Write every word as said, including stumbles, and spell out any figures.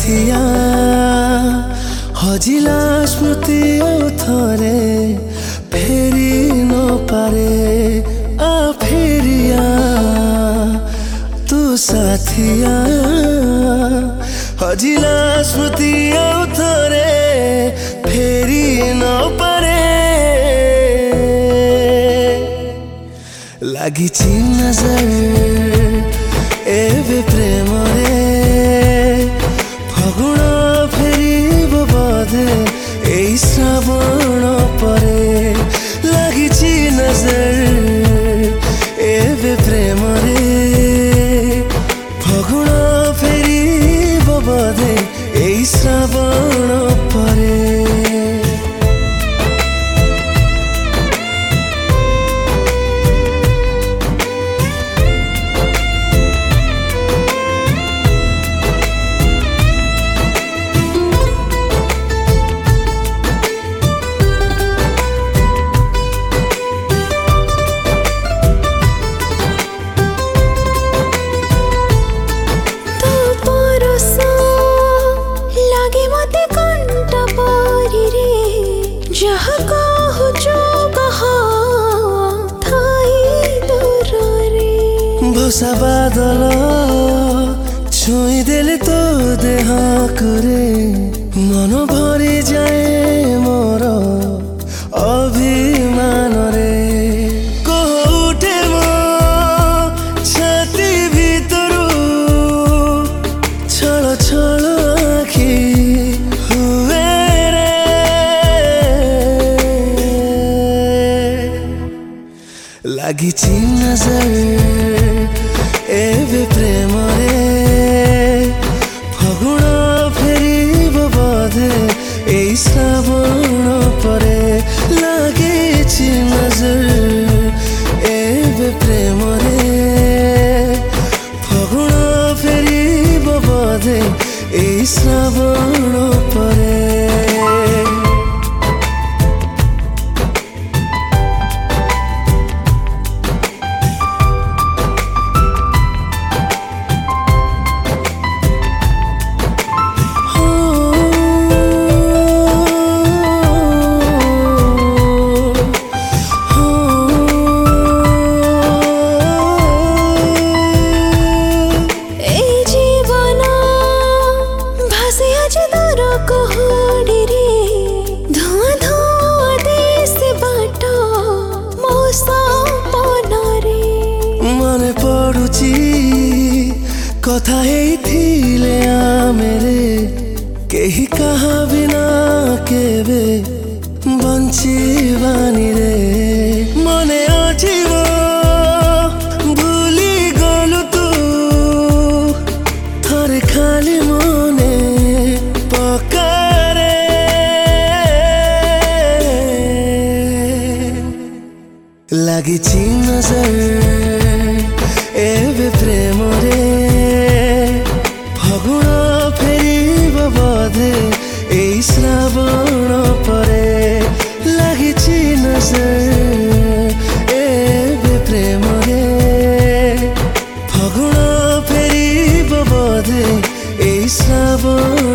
साथिया हजिला स्मृति आउ थरे फेरी न पारे आ फेरिया तू साथिया हजिला स्मृति आउ थरे फेरी न पारे लागिची नजर एबे प्रेम रे फगुण फेरिब बधे एई श्रावण परे लागिची नजर एबे प्रेम रे फगुण फेरिब बधे एई श्रावण परे भसा बादल छुई देले तो देह करे मन भरी जाए मोर अभिमान रे कह उठे मो छाती भीतरू छल छल आखि हुए रे लागिची नजर एबे प्रेम रे फगुण फेरिब बधे एई श्रावण परे लागिची नजर एबे प्रेम रे फगुण फेरिब बधे एई श्रावण परे मने पड़ुची कथा हेइथिले आमेरे केही कहा बिना केबे बंचिबानी रे मने आजिब भूली गलु तू थरे खाली मने पकारे लागिची नजर एबे प्रेम रे फगुण फेरिब बधे एई श्रावण परे लागिची नजर एबे प्रेम रे फगुण फेरिब बधे एई श्रावण